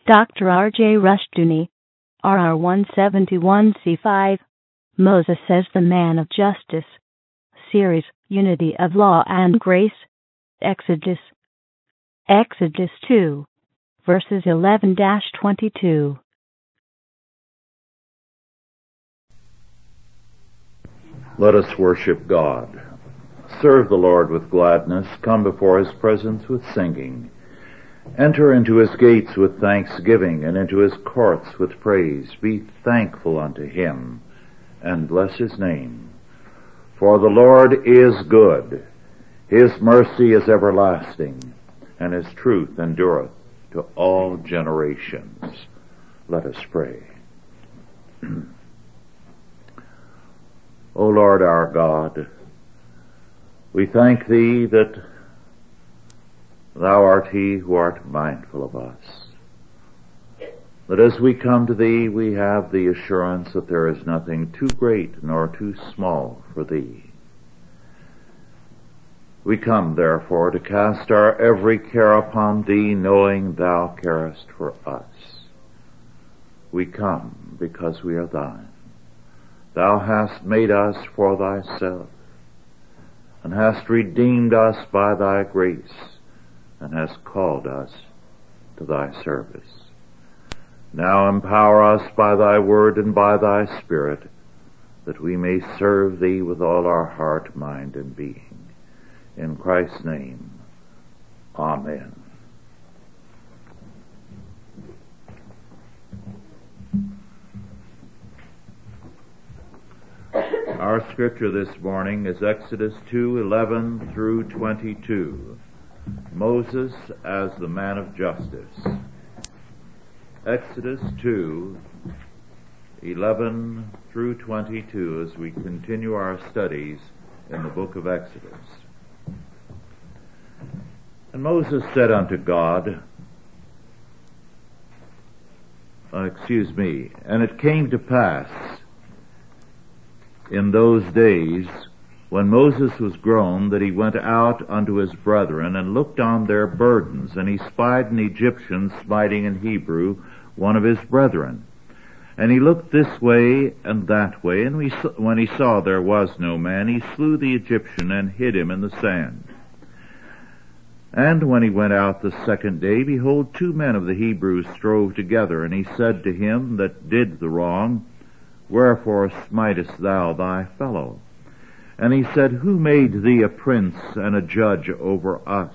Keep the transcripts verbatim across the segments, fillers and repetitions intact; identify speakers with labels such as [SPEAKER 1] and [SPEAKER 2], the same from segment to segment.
[SPEAKER 1] Doctor R J Rushdoony, R R one seventy-one C five, Moses as the Man of Justice. Series, Unity of Law and Grace. Exodus. Exodus two, verses eleven to twenty-two.
[SPEAKER 2] Let us worship God. Serve the Lord with gladness. Come before His presence with singing. Enter into His gates with thanksgiving, and into His courts with praise. Be thankful unto Him, and bless His name. For the Lord is good. His mercy is everlasting, and His truth endureth to all generations. Let us pray. O Lord our God, we thank Thee that Thou art He who art mindful of us. That as we come to Thee, we have the assurance that there is nothing too great nor too small for Thee. We come, therefore, to cast our every care upon Thee, knowing Thou carest for us. We come because we are Thine. Thou hast made us for Thyself, and hast redeemed us by Thy grace, and hast called us to Thy service. Now empower us by Thy word and by Thy Spirit, that we may serve Thee with all our heart, mind, and being. In Christ's name, Amen. Our scripture this morning is Exodus two, eleven through twenty-two. Moses as the Man of Justice. Exodus two, eleven through twenty-two, as we continue our studies in the book of Exodus. And Moses said unto God, uh, excuse me, and it came to pass in those days, when Moses was grown, that he went out unto his brethren, and looked on their burdens, and he spied an Egyptian smiting an Hebrew, one of his brethren. And he looked this way and that way, and we, when he saw there was no man, he slew the Egyptian, and hid him in the sand. And when he went out the second day, behold, two men of the Hebrews strove together, and he said to him that did the wrong, Wherefore smitest thou thy fellow? And he said, Who made thee a prince and a judge over us?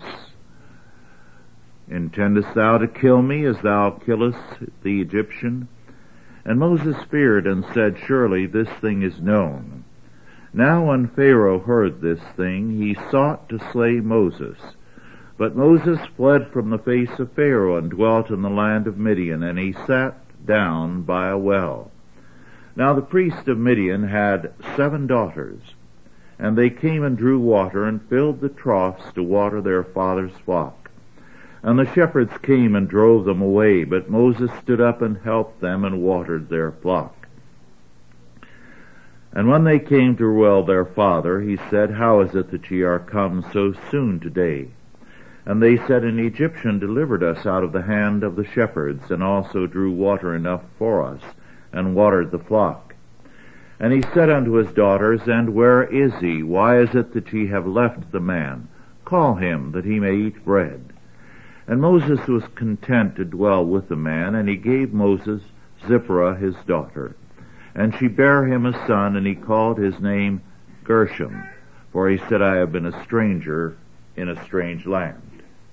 [SPEAKER 2] Intendest thou to kill me as thou killest the Egyptian? And Moses feared and said, Surely this thing is known. Now when Pharaoh heard this thing, he sought to slay Moses. But Moses fled from the face of Pharaoh and dwelt in the land of Midian, and he sat down by a well. Now the priest of Midian had seven daughters, and they came and drew water and filled the troughs to water their father's flock. And the shepherds came and drove them away, but Moses stood up and helped them and watered their flock. And when they came to Reuel their father, he said, How is it that ye are come so soon today? And they said, An Egyptian delivered us out of the hand of the shepherds, and also drew water enough for us, and watered the flock. And he said unto his daughters, And where is he? Why is it that ye have left the man? Call him, that he may eat bread. And Moses was content to dwell with the man, and he gave Moses Zipporah his daughter. And she bare him a son, and he called his name Gershom, for he said, I have been a stranger in a strange land.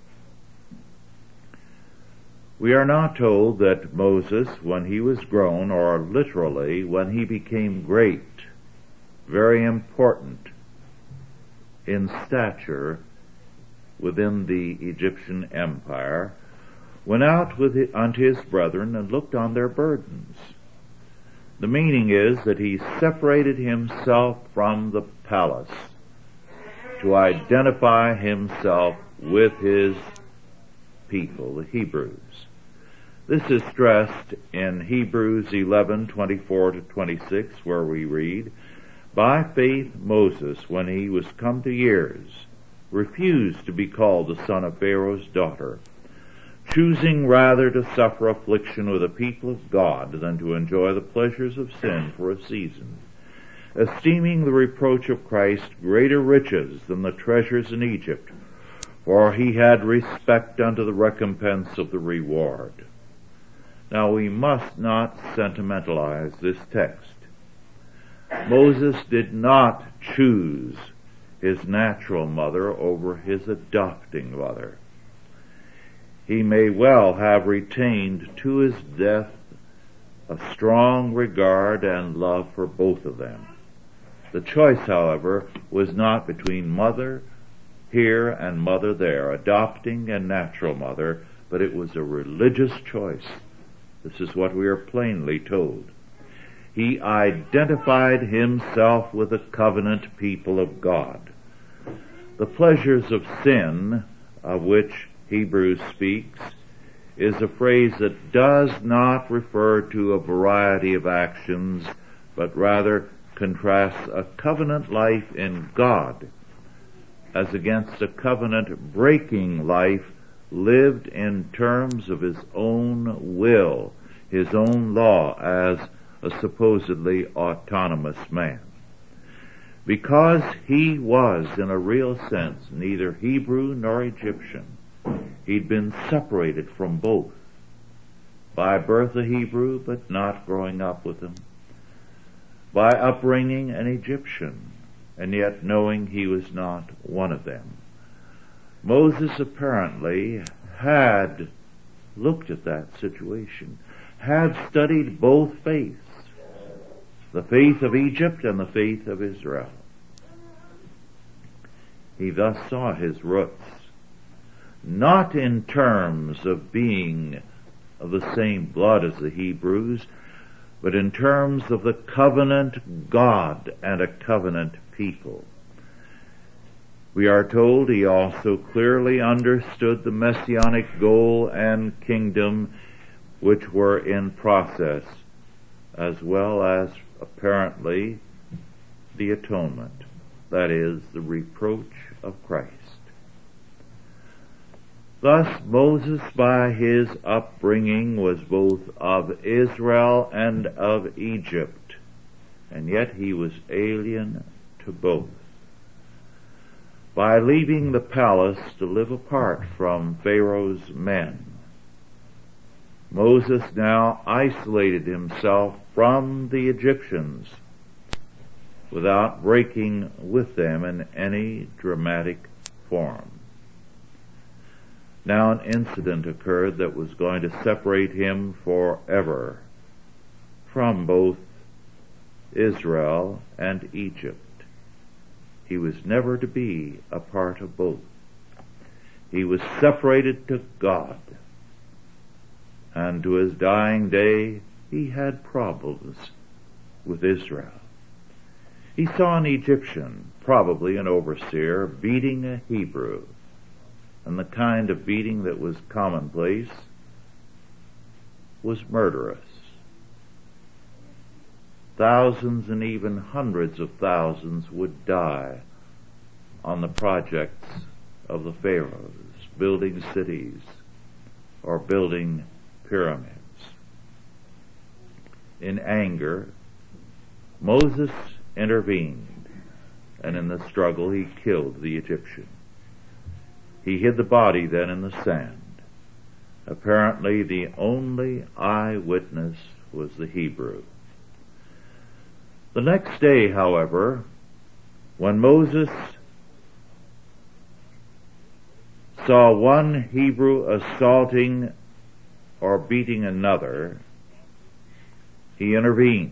[SPEAKER 2] We are now told that Moses, when he was grown, or literally, when he became great, very important in stature within the Egyptian empire, went out with it unto his brethren and looked on their burdens. The meaning is that he separated himself from the palace to identify himself with his people, the Hebrews. This is stressed in Hebrews eleven, twenty-four to twenty-six, where we read, By faith Moses, when he was come to years, refused to be called the son of Pharaoh's daughter, choosing rather to suffer affliction with the people of God than to enjoy the pleasures of sin for a season, esteeming the reproach of Christ greater riches than the treasures in Egypt, for he had respect unto the recompense of the reward. Now we must not sentimentalize this text. Moses did not choose his natural mother over his adopting mother. He may well have retained to his death a strong regard and love for both of them. The choice, however, was not between mother here and mother there, adopting and natural mother, but it was a religious choice. This is what we are plainly told. He identified himself with the covenant people of God. The pleasures of sin, of which Hebrews speaks, is a phrase that does not refer to a variety of actions, but rather contrasts a covenant life in God as against a covenant-breaking life lived in terms of his own will, his own law as a supposedly autonomous man. Because he was, in a real sense, neither Hebrew nor Egyptian, he'd been separated from both. By birth a Hebrew, but not growing up with them. By upbringing an Egyptian, and yet knowing he was not one of them. Moses apparently had looked at that situation, had studied both faiths, the faith of Egypt and the faith of Israel. He thus saw his roots, not in terms of being of the same blood as the Hebrews, but in terms of the covenant God and a covenant people. We are told he also clearly understood the messianic goal and kingdom which were in process, as well as apparently the atonement, that is, the reproach of Christ. Thus Moses, by his upbringing, was both of Israel and of Egypt, and yet he was alien to both. By leaving the palace to live apart from Pharaoh's men, Moses now isolated himself from the Egyptians without breaking with them in any dramatic form. Now an incident occurred that was going to separate him forever from both Israel and Egypt. He was never to be a part of both. He was separated to God, and to his dying day he had problems with Israel. He saw an Egyptian, probably an overseer, beating a Hebrew, and the kind of beating that was commonplace was murderous. Thousands and even hundreds of thousands would die on the projects of the pharaohs, building cities or building pyramids. In anger, Moses intervened, and in the struggle he killed the Egyptian. He hid the body then in the sand. Apparently the only eyewitness was the Hebrew. The next day, however, when Moses saw one Hebrew assaulting or beating another, he intervened.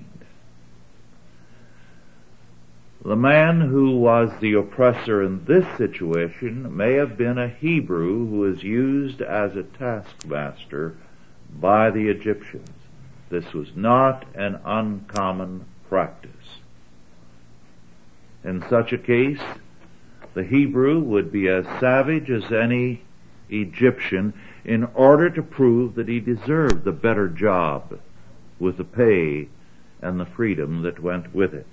[SPEAKER 2] The man who was the oppressor in this situation may have been a Hebrew who was used as a taskmaster by the Egyptians. This was not an uncommon practice. In such a case, the Hebrew would be as savage as any Egyptian in order to prove that he deserved the better job with the pay and the freedom that went with it.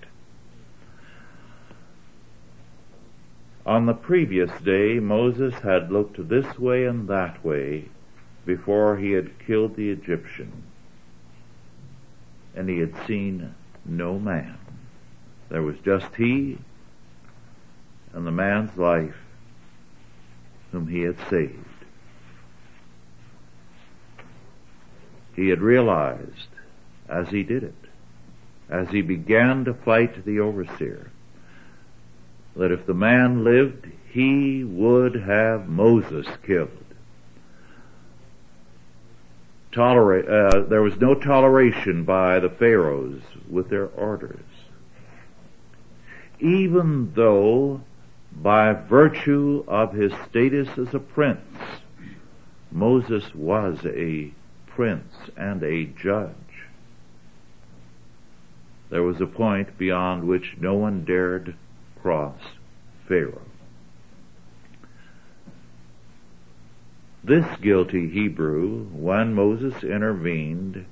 [SPEAKER 2] On the previous day, Moses had looked this way and that way before he had killed the Egyptian, and he had seen no man. There was just he and the man's life whom he had saved. He had realized as he did it, as he began to fight the overseer, that if the man lived, he would have Moses killed. Tolerate, uh, there was no toleration by the pharaohs with their orders. Even though, by virtue of his status as a prince, Moses was a prince and a judge, there was a point beyond which no one dared cross Pharaoh. This guilty Hebrew, when Moses intervened,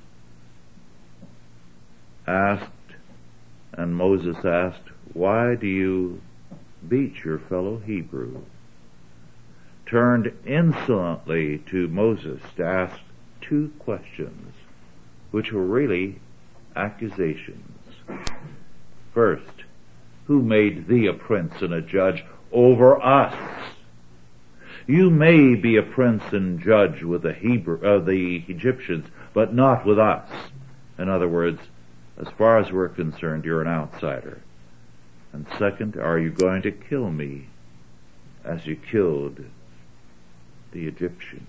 [SPEAKER 2] asked, and Moses asked, "Why do you beat your fellow Hebrew?" Turned insolently to Moses to ask two questions, which were really accusations. First, who made thee a prince and a judge over us? You may be a prince and judge with the Hebrew, uh, the Egyptians, but not with us. In other words, as far as we're concerned, you're an outsider. And second, are you going to kill me as you killed the Egyptian?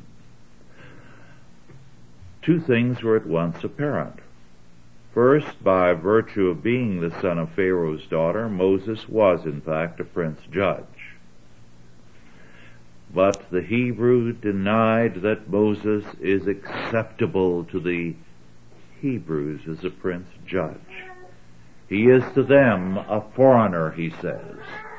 [SPEAKER 2] Two things were at once apparent. First, by virtue of being the son of Pharaoh's daughter, Moses was in fact a prince judge. But the Hebrew denied that Moses is acceptable to the Hebrews as a prince judge. He is to them a foreigner, he says.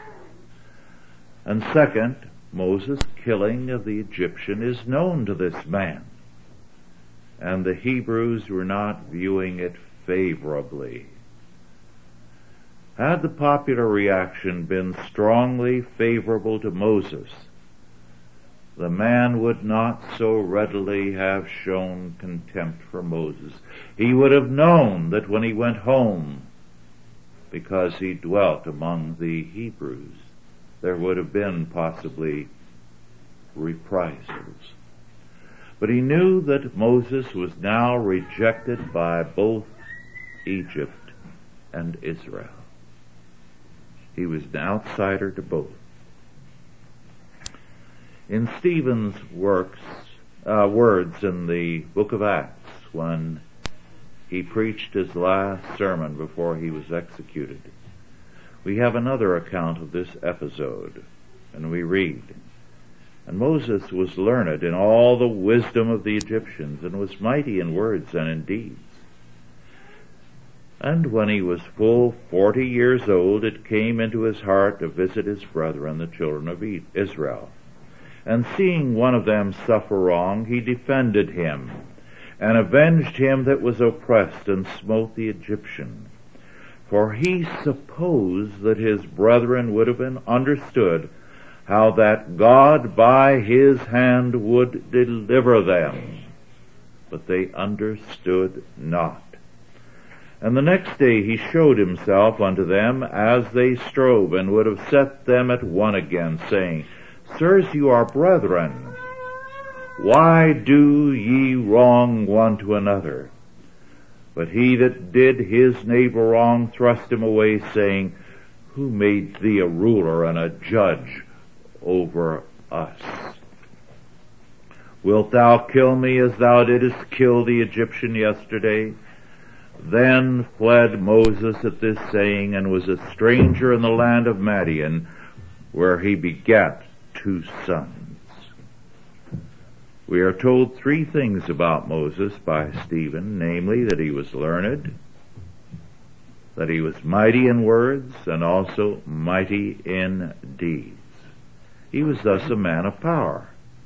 [SPEAKER 2] And second, Moses' killing of the Egyptian is known to this man, and the Hebrews were not viewing it favorably. Had the popular reaction been strongly favorable to Moses, the man would not so readily have shown contempt for Moses. He would have known that when he went home, because he dwelt among the Hebrews, there would have been possibly reprisals. But he knew that Moses was now rejected by both Egypt and Israel. He was an outsider to both. In Stephen's works, uh, words in the book of Acts, when he preached his last sermon before he was executed, we have another account of this episode, and we read, "And Moses was learned in all the wisdom of the Egyptians, and was mighty in words and in deeds. And when he was full forty years old, it came into his heart to visit his brethren, the children of Israel. And seeing one of them suffer wrong, he defended him, and avenged him that was oppressed, and smote the Egyptian. For he supposed that his brethren would have been understood how that God by his hand would deliver them. But they understood not. And the next day he showed himself unto them as they strove, and would have set them at one again, saying, Sirs, you are brethren. Why do ye wrong one to another? But he that did his neighbor wrong thrust him away, saying, Who made thee a ruler and a judge over us? Wilt thou kill me as thou didst kill the Egyptian yesterday? Then fled Moses at this saying, and was a stranger in the land of Madian, where he begat two sons." We are told three things about Moses by Stephen, namely that he was learned, that he was mighty in words, and also mighty in deeds. He was thus a man of power.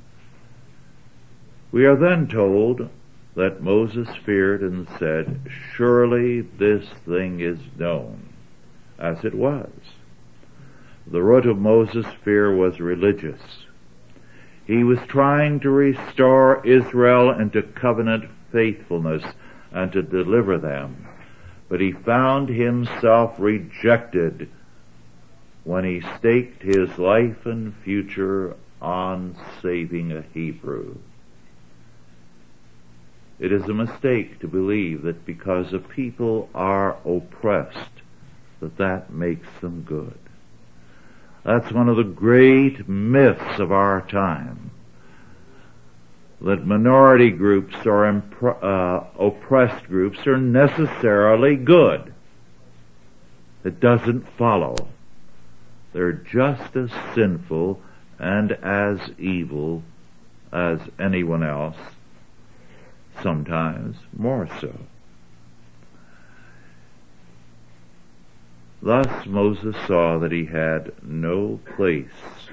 [SPEAKER 2] We are then told that Moses feared and said, Surely this thing is known, as it was. The root of Moses' fear was religious. He was trying to restore Israel into covenant faithfulness and to deliver them. But he found himself rejected when he staked his life and future on saving a Hebrew. It is a mistake to believe that because a people are oppressed, that that makes them good. That's one of the great myths of our time, that minority groups or impr- uh, oppressed groups are necessarily good. It doesn't follow. They're just as sinful and as evil as anyone else, sometimes more so. Thus Moses saw that he had no place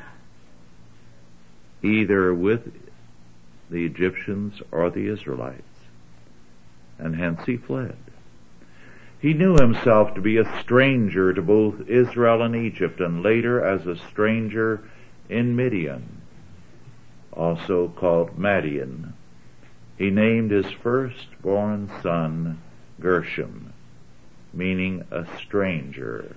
[SPEAKER 2] either with the Egyptians or the Israelites, and hence he fled. He knew himself to be a stranger to both Israel and Egypt, and later as a stranger in Midian, also called Madian. He named his firstborn son Gershom, meaning a stranger.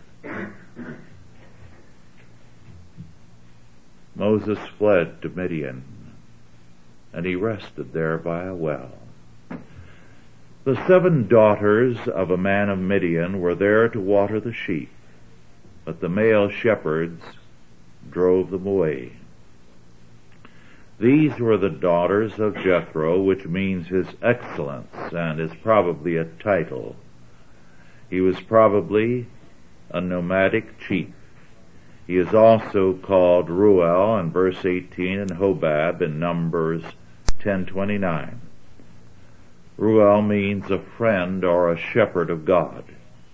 [SPEAKER 2] Moses fled to Midian, and he rested there by a well. The seven daughters of a man of Midian were there to water the sheep, but the male shepherds drove them away. These were the daughters of Jethro, which means his excellence, and is probably a title. He was probably a nomadic chief. He is also called Ruel in verse eighteen and Hobab in Numbers ten twenty-nine. Ruel means a friend or a shepherd of God.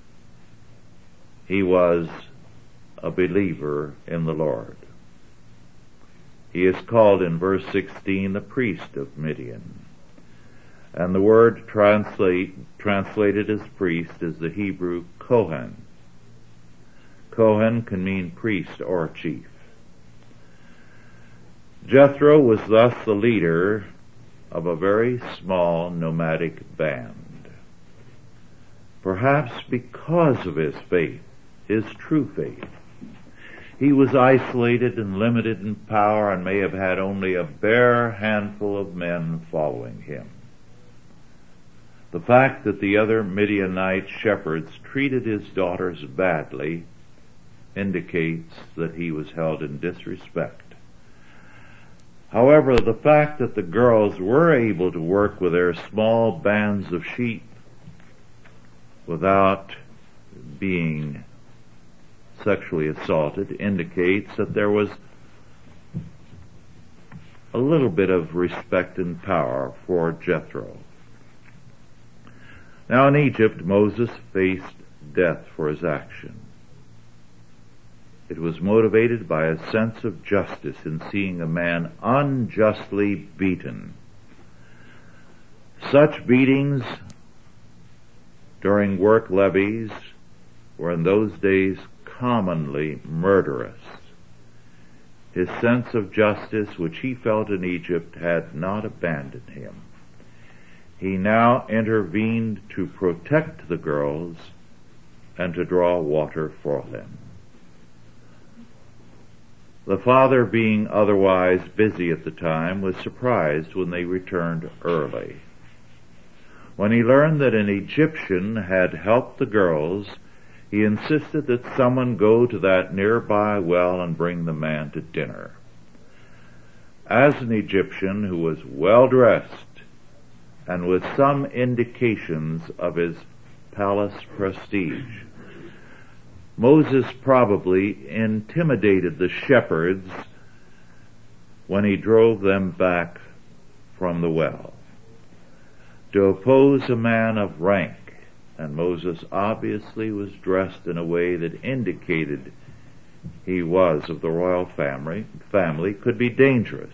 [SPEAKER 2] He was a believer in the Lord. He is called in verse sixteen the priest of Midian. And the word translate, translated as priest is the Hebrew Kohen. Kohen can mean priest or chief. Jethro was thus the leader of a very small nomadic band. Perhaps because of his faith, his true faith, he was isolated and limited in power and may have had only a bare handful of men following him. The fact that the other Midianite shepherds treated his daughters badly indicates that he was held in disrespect. However, the fact that the girls were able to work with their small bands of sheep without being sexually assaulted indicates that there was a little bit of respect and power for Jethro. Now in Egypt, Moses faced death for his action. It was motivated by a sense of justice in seeing a man unjustly beaten. Such beatings during work levies were in those days commonly murderous. His sense of justice, which he felt in Egypt, had not abandoned him. He now intervened to protect the girls and to draw water for them. The father, being otherwise busy at the time, was surprised when they returned early. When he learned that an Egyptian had helped the girls, he insisted that someone go to that nearby well and bring the man to dinner. As an Egyptian who was well dressed and with some indications of his palace prestige, Moses probably intimidated the shepherds when he drove them back from the well. To oppose a man of rank, and Moses obviously was dressed in a way that indicated he was of the royal family, family could be dangerous.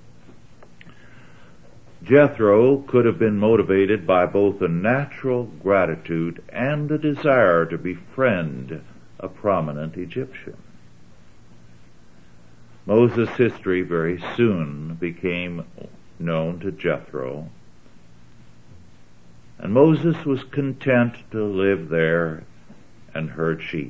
[SPEAKER 2] Jethro could have been motivated by both a natural gratitude and the desire to befriend a prominent Egyptian. Moses' history very soon became known to Jethro, and Moses was content to live there and herd sheep.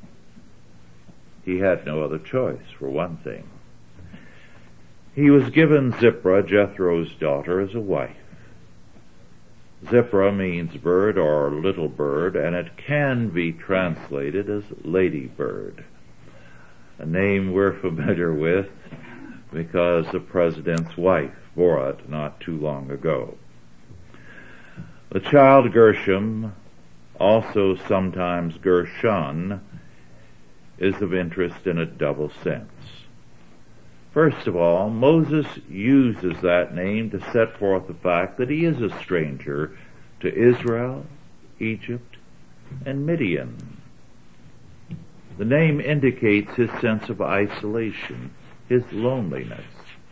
[SPEAKER 2] He had no other choice, for one thing. He was given Zipporah, Jethro's daughter, as a wife. Zipporah means bird or little bird, and it can be translated as lady bird, a name we're familiar with because the president's wife bore it not too long ago. The child Gershom, also sometimes Gershon, is of interest in a double sense. First of all, Moses uses that name to set forth the fact that he is a stranger to Israel, Egypt, and Midian. The name indicates his sense of isolation, his loneliness.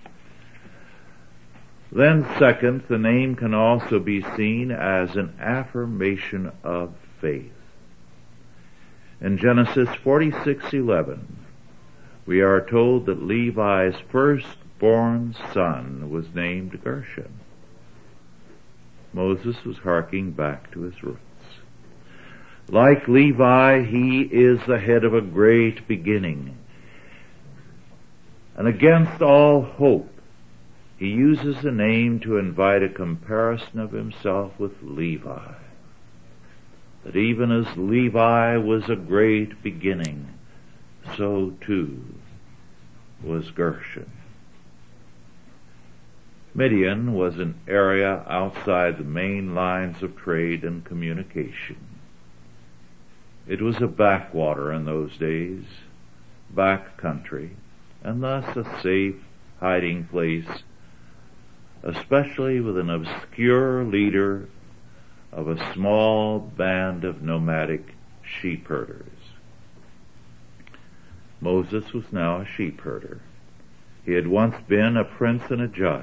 [SPEAKER 2] Then second, the name can also be seen as an affirmation of faith. In Genesis forty-six eleven, we are told that Levi's firstborn son was named Gershon. Moses was harking back to his roots. Like Levi, he is the head of a great beginning. And against all hope, he uses the name to invite a comparison of himself with Levi. That even as Levi was a great beginning, so too was Gershon. Midian was an area outside the main lines of trade and communication. It was a backwater in those days, back country, and thus a safe hiding place, especially with an obscure leader of a small band of nomadic sheep herders. Moses was now a sheep herder. He had once been a prince and a judge.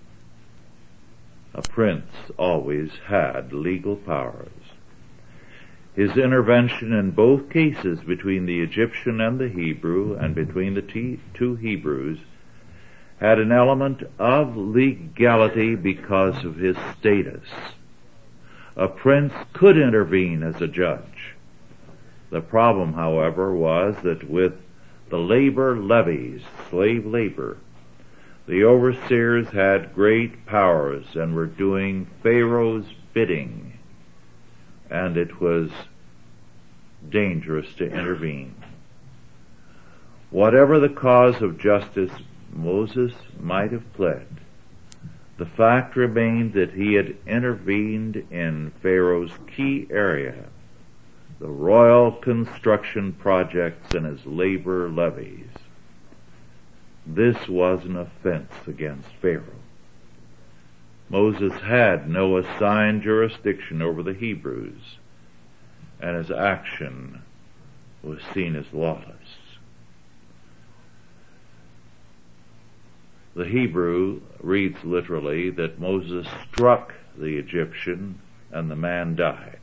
[SPEAKER 2] A prince always had legal powers. His intervention in both cases between the Egyptian and the Hebrew, and between the t- two Hebrews, had an element of legality because of his status. A prince could intervene as a judge. The problem, however, was that with the labor levies, slave labor, the overseers had great powers and were doing Pharaoh's bidding, and it was dangerous to intervene. Whatever the cause of justice Moses might have pled, the fact remained that he had intervened in Pharaoh's key area, the royal construction projects and his labor levies. This was an offense against Pharaoh. Moses had no assigned jurisdiction over the Hebrews, and his action was seen as lawless. The Hebrew reads literally that Moses struck the Egyptian and the man died.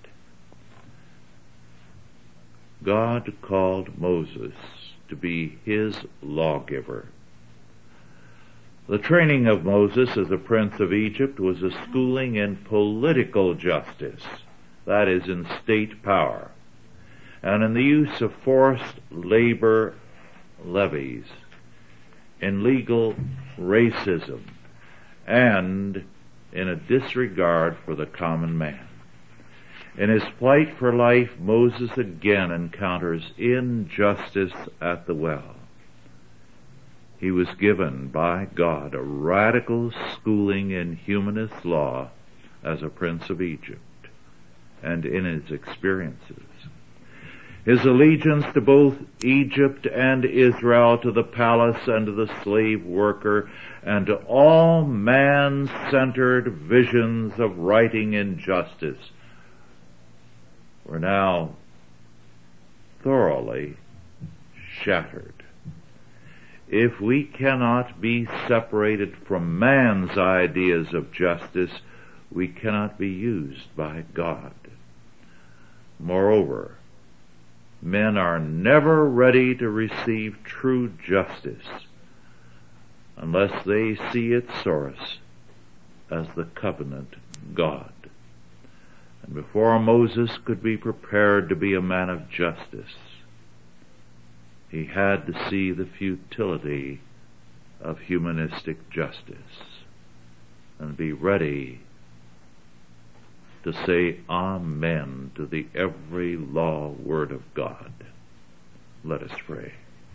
[SPEAKER 2] God called Moses to be his lawgiver. The training of Moses as a prince of Egypt was a schooling in political justice, that is, in state power, and in the use of forced labor levies, in legal racism, and in a disregard for the common man. In his fight for life, Moses again encounters injustice at the well. He was given by God a radical schooling in humanist law as a prince of Egypt and in his experiences. His allegiance to both Egypt and Israel, to the palace and to the slave worker, and to all man-centered visions of righting and justice were now thoroughly shattered. If we cannot be separated from man's ideas of justice, we cannot be used by God. Moreover, men are never ready to receive true justice unless they see its source as the covenant God. And before Moses could be prepared to be a man of justice, he had to see the futility of humanistic justice and be ready to say amen to the every law word of God. Let us pray.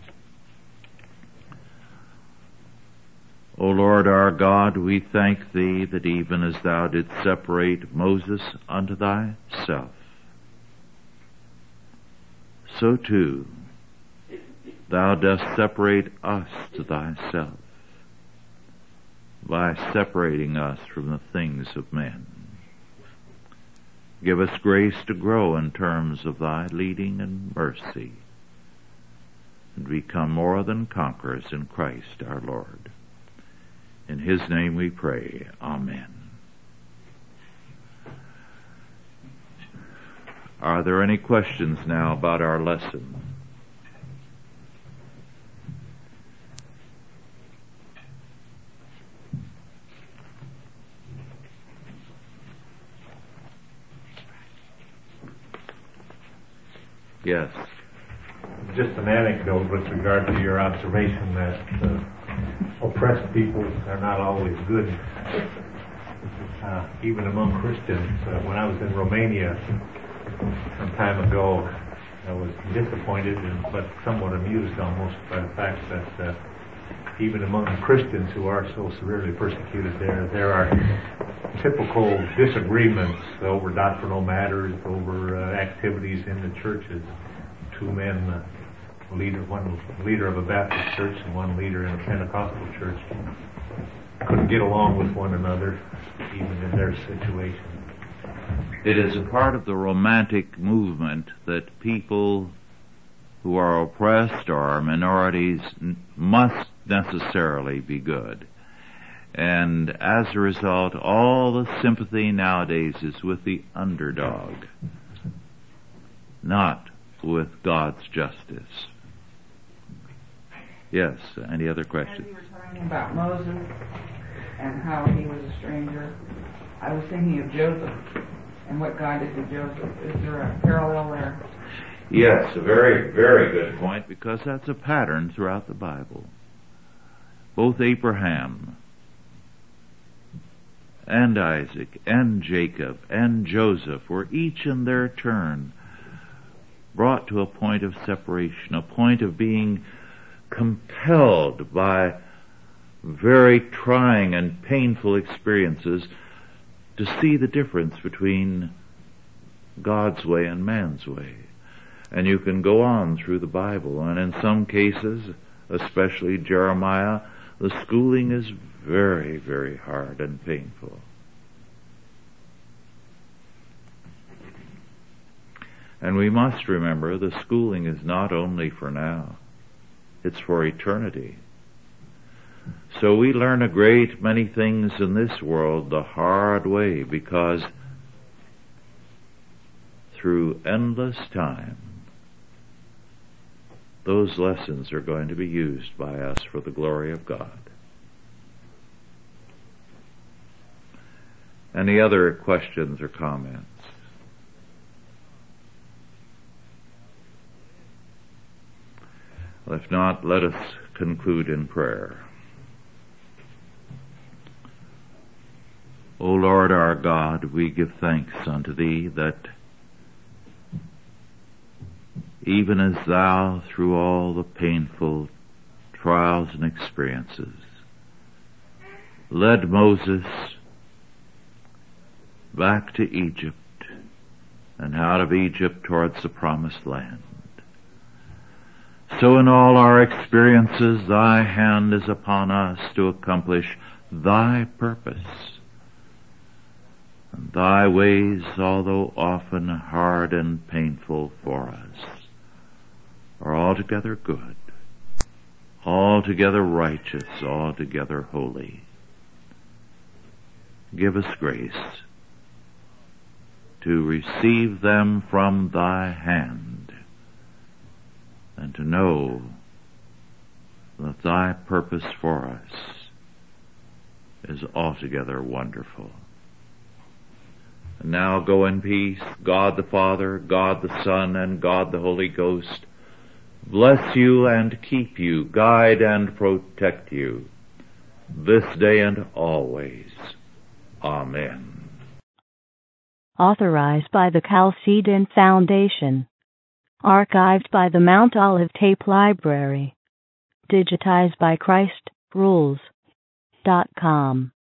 [SPEAKER 2] O Lord our God, we thank thee that even as thou didst separate Moses unto thyself, so too thou dost separate us to thyself by separating us from the things of men. Give us grace to grow in terms of thy leading and mercy, and become more than conquerors in Christ our Lord. In his name we pray. Amen. Are there any questions now about our lesson? Yes.
[SPEAKER 3] Just an anecdote with regard to your observation that uh, oppressed people are not always good, uh, even among Christians. Uh, when I was in Romania some time ago, I was disappointed and, but somewhat amused almost by the fact that uh, even among Christians who are so severely persecuted there, there are typical disagreements over doctrinal matters, over uh, activities in the churches. Two men, uh, leader, one leader of a Baptist church and one leader in a Pentecostal church, couldn't get along with one another, even in their situation.
[SPEAKER 2] It is a part of the romantic movement that people who are oppressed or are minorities must necessarily be good. And as a result, all the sympathy nowadays is with the underdog, not with God's justice. Yes, any other questions?
[SPEAKER 4] As you were talking about Moses and how he was a stranger, I was thinking of Joseph and what God did to Joseph. Is there a parallel there?
[SPEAKER 2] Yes, a very, very good point, because that's a pattern throughout the Bible. Both Abraham and Isaac and Jacob and Joseph were each in their turn brought to a point of separation, a point of being compelled by very trying and painful experiences to see the difference between God's way and man's way. And you can go on through the Bible, and in some cases, especially Jeremiah, the schooling is very, very hard and painful. And we must remember the schooling is not only for now, it's for eternity. So we learn a great many things in this world the hard way, because through endless time, those lessons are going to be used by us for the glory of God. Any other questions or comments? Well, if not, let us conclude in prayer. O Lord our God, we give thanks unto Thee that even as Thou, through all the painful trials and experiences, led Moses back to Egypt and out of Egypt towards the promised land, so in all our experiences Thy hand is upon us to accomplish Thy purpose. And Thy ways, although often hard and painful for us, are altogether good, altogether righteous, altogether holy. Give us grace to receive them from Thy hand, and to know that thy purpose for us is altogether wonderful. And now go in peace. God the Father, God the Son, and God the Holy Ghost bless you and keep you, guide and protect you, this day and always. Amen.
[SPEAKER 1] Authorized by the Chalcedon Foundation. Archived by the Mount Olive Tape Library. Digitized by Christ Rules dot com.